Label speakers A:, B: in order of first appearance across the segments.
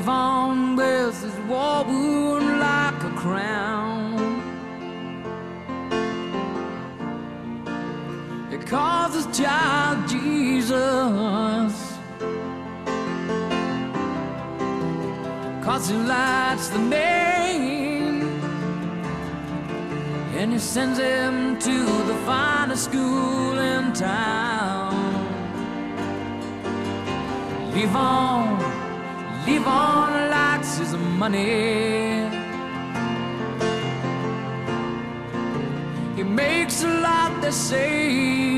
A: Levon wears his war wound like a crown. He calls his child Jesus, 'cause he likes the name, and he sends him to the finest school in town. Levon likes his money. He makes a lot, they say.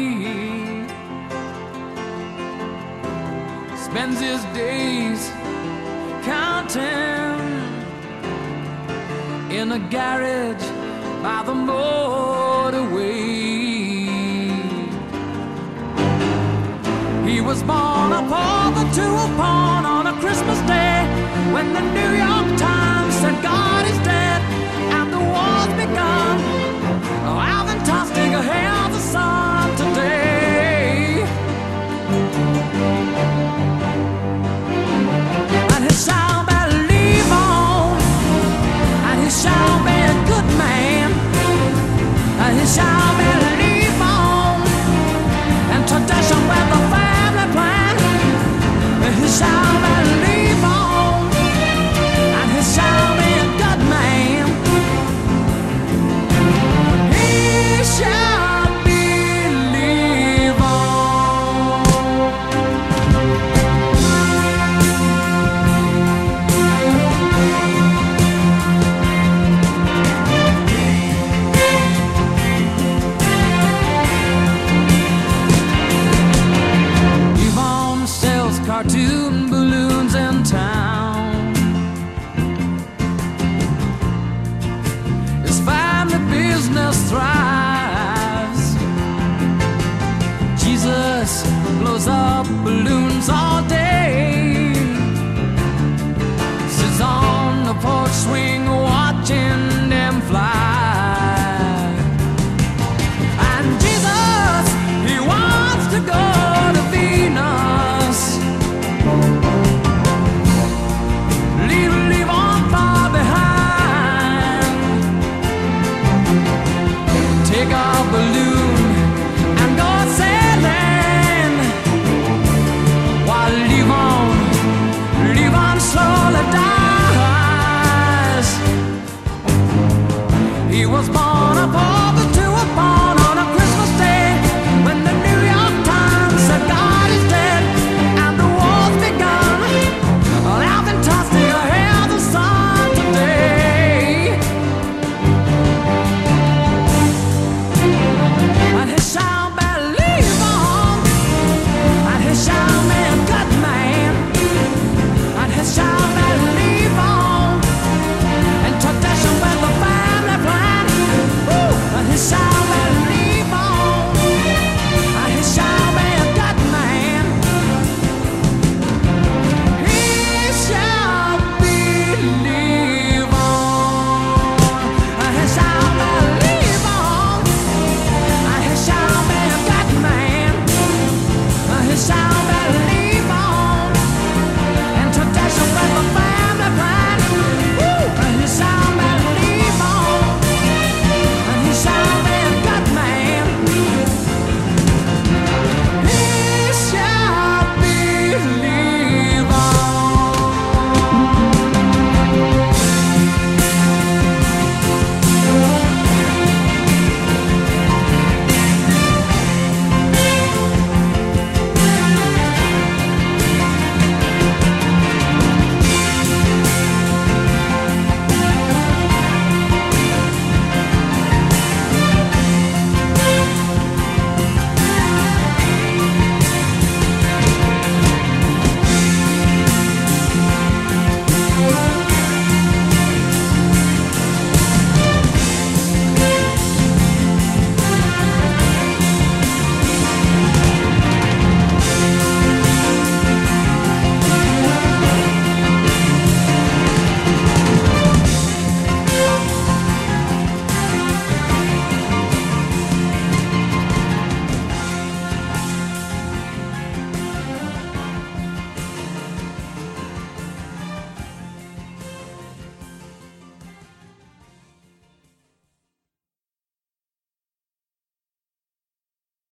A: Spends his days counting in a garage by the motorway. He was born a pauper to a pawn on a Christmas